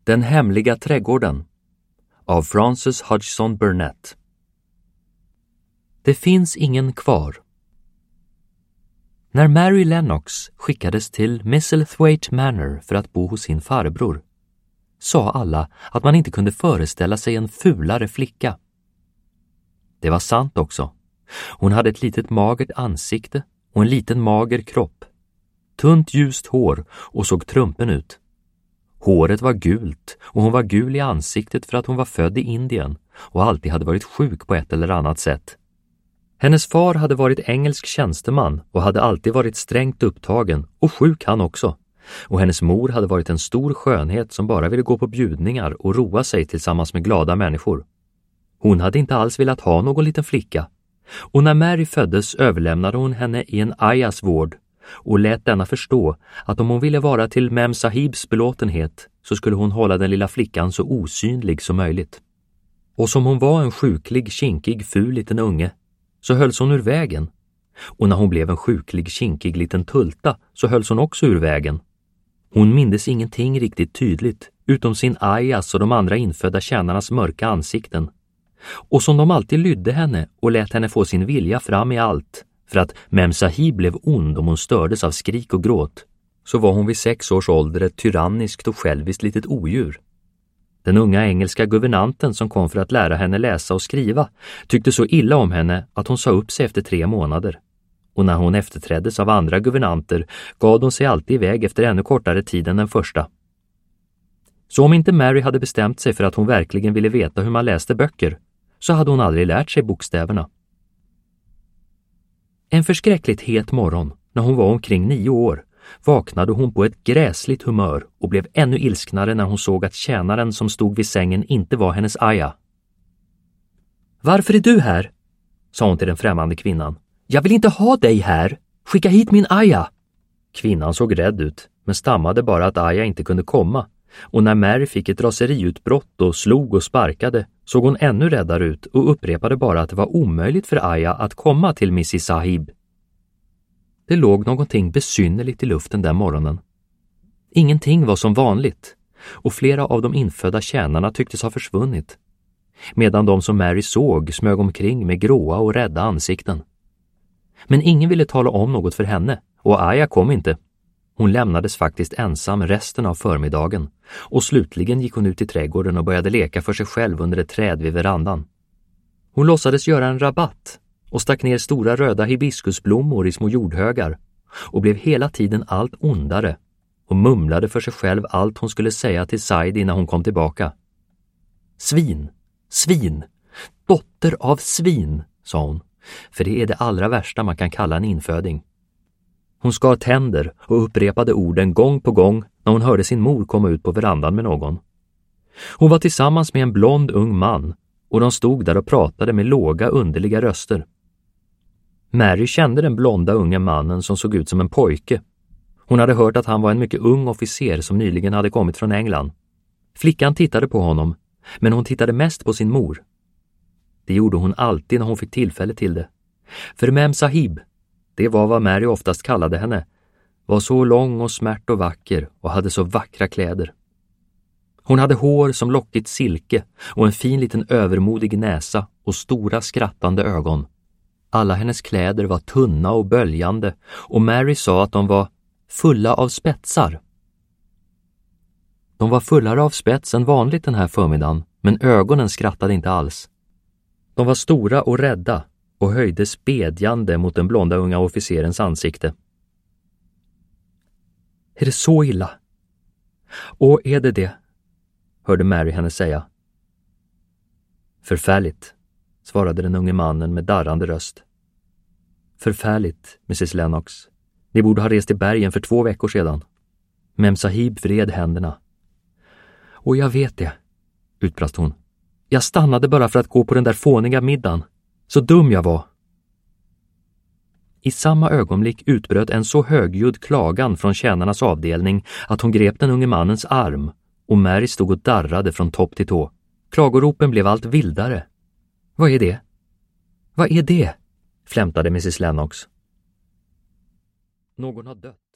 Den hemliga trädgården av Frances Hodgson Burnett. Det finns ingen kvar. När Mary Lennox skickades till Misselthwaite Manor för att bo hos sin farbror sa alla att man inte kunde föreställa sig en fulare flicka. Det var sant också. Hon hade ett litet magert ansikte och en liten mager kropp. Tunt ljust hår och såg trumpen ut. Håret var gult och hon var gul i ansiktet för att hon var född i Indien och alltid hade varit sjuk på ett eller annat sätt. Hennes far hade varit engelsk tjänsteman och hade alltid varit strängt upptagen och sjuk han också. Och hennes mor hade varit en stor skönhet som bara ville gå på bjudningar och roa sig tillsammans med glada människor. Hon hade inte alls velat ha någon liten flicka. Och när Mary föddes överlämnade hon henne i en ayas vård och lät denna förstå att om hon ville vara till Mem Sahibs belåtenhet så skulle hon hålla den lilla flickan så osynlig som möjligt. Och som hon var en sjuklig, kinkig, ful liten unge så hölls hon ur vägen. Och när hon blev en sjuklig, kinkig liten tulta så hölls hon också ur vägen. Hon mindes ingenting riktigt tydligt utom sin ayas och de andra infödda tjänarnas mörka ansikten. Och som de alltid lydde henne och lät henne få sin vilja fram i allt, för att Mem Sahib blev ond om hon stördes av skrik och gråt, så var hon vid 6 års ålder ett tyranniskt och själviskt litet odjur. Den unga engelska guvernanten som kom för att lära henne läsa och skriva tyckte så illa om henne att hon sa upp sig efter 3 månader. Och när hon efterträddes av andra guvernanter gav hon sig alltid iväg efter ännu kortare tid än den första. Så om inte Mary hade bestämt sig för att hon verkligen ville veta hur man läste böcker så hade hon aldrig lärt sig bokstäverna. En förskräckligt het morgon, när hon var omkring 9 år, vaknade hon på ett gräsligt humör och blev ännu ilsknare när hon såg att tjänaren som stod vid sängen inte var hennes aya. "Varför är du här?" sa hon till den främmande kvinnan. "Jag vill inte ha dig här! Skicka hit min aya!" Kvinnan såg rädd ut, men stammade bara att aya inte kunde komma. Och när Mary fick ett raseriutbrott och slog och sparkade såg hon ännu räddare ut och upprepade bara att det var omöjligt för Aya att komma till Mrs. Sahib. Det låg någonting besynnerligt i luften den morgonen. Ingenting var som vanligt och flera av de infödda tjänarna tycktes ha försvunnit, medan de som Mary såg smög omkring med gråa och rädda ansikten. Men ingen ville tala om något för henne och Aya kom inte. Hon lämnades faktiskt ensam resten av förmiddagen och slutligen gick hon ut i trädgården och började leka för sig själv under ett träd vid verandan. Hon låtsades göra en rabatt och stack ner stora röda hibiskusblommor i små jordhögar och blev hela tiden allt ondare och mumlade för sig själv allt hon skulle säga till Saidi när hon kom tillbaka. "Svin, svin, dotter av svin", sa hon, för det är det allra värsta man kan kalla en inföding. Hon skar tänder och upprepade orden gång på gång när hon hörde sin mor komma ut på verandan med någon. Hon var tillsammans med en blond ung man och de stod där och pratade med låga underliga röster. Mary kände den blonda unga mannen som såg ut som en pojke. Hon hade hört att han var en mycket ung officer som nyligen hade kommit från England. Flickan tittade på honom, men hon tittade mest på sin mor. Det gjorde hon alltid när hon fick tillfälle till det. För Mem Sahib, det var vad Mary oftast kallade henne, var så lång och smärt och vacker och hade så vackra kläder. Hon hade hår som lockigt silke och en fin liten övermodig näsa och stora skrattande ögon. Alla hennes kläder var tunna och böljande och Mary sa att de var fulla av spetsar. De var fullare av spets än vanligt den här förmiddagen, men ögonen skrattade inte alls. De var stora och rädda och höjdes bedjande mot den blonda unga officerens ansikte. "Är det så illa?" "Och är det?" hörde Mary henne säga. "Förfärligt", svarade den unge mannen med darrande röst. "Förfärligt, Mrs. Lennox. Ni borde ha rest i bergen för 2 veckor sedan." Mem Sahib vred händerna. "Och jag vet det", utbrast hon. "Jag stannade bara för att gå på den där fåniga middagen. Så dum jag var." I samma ögonblick utbröt en så högljudd klagan från tjänarnas avdelning att hon grep den unge mannens arm och Mary stod och darrade från topp till tå. Klagoropen blev allt vildare. "Vad är det? Vad är det?" flämtade Mrs. Lennox. "Någon har dött."